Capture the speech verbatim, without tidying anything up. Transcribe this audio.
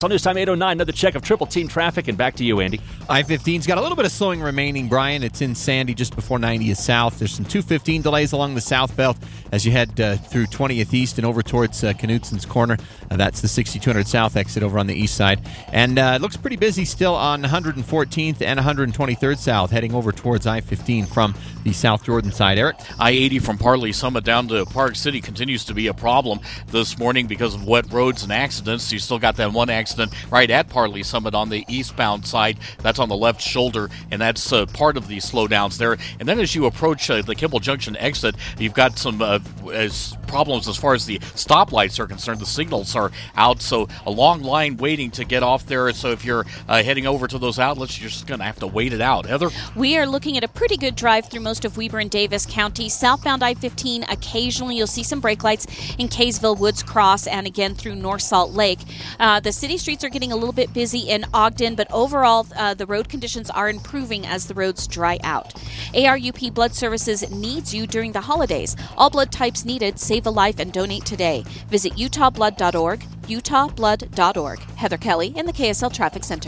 On News Time eight oh nine, another check of Triple Team traffic, and back to you, Andy. I fifteen's got a little bit of slowing remaining, Brian. It's in Sandy just before ninetieth South. There's some two fifteen delays along the south belt as you head uh, through twentieth East and over towards uh, Knutson's Corner. Uh, that's the sixty-two hundred South exit over on the east side. And uh, it looks pretty busy still on one fourteenth and one twenty-third South, heading over towards I fifteen from the South Jordan side. Eric? I eighty from Parley Summit down to Park City continues to be a problem this morning because of wet roads and accidents. You still got that one accident right at Parley Summit on the eastbound side. That's on the left shoulder, and that's uh, part of the slowdowns there. And then as you approach uh, the Kimball Junction exit, you've got some uh, as problems as far as the stoplights are concerned. The signals are out, so a long line waiting to get off there. So if you're uh, heading over to those outlets, you're just going to have to wait it out. Heather? We are looking at a pretty good drive through most of Weber and Davis County. Southbound I fifteen, occasionally you'll see some brake lights in Kaysville, Woods Cross, and again through North Salt Lake. Uh, the city streets are getting a little bit busy in Ogden, but overall uh, the road conditions are improving as the roads dry out. A R U P Blood Services needs you during the holidays. All blood types needed. Save a life and donate today. Visit utah blood dot org, utah blood dot org. Heather Kelly in the K S L Traffic Center.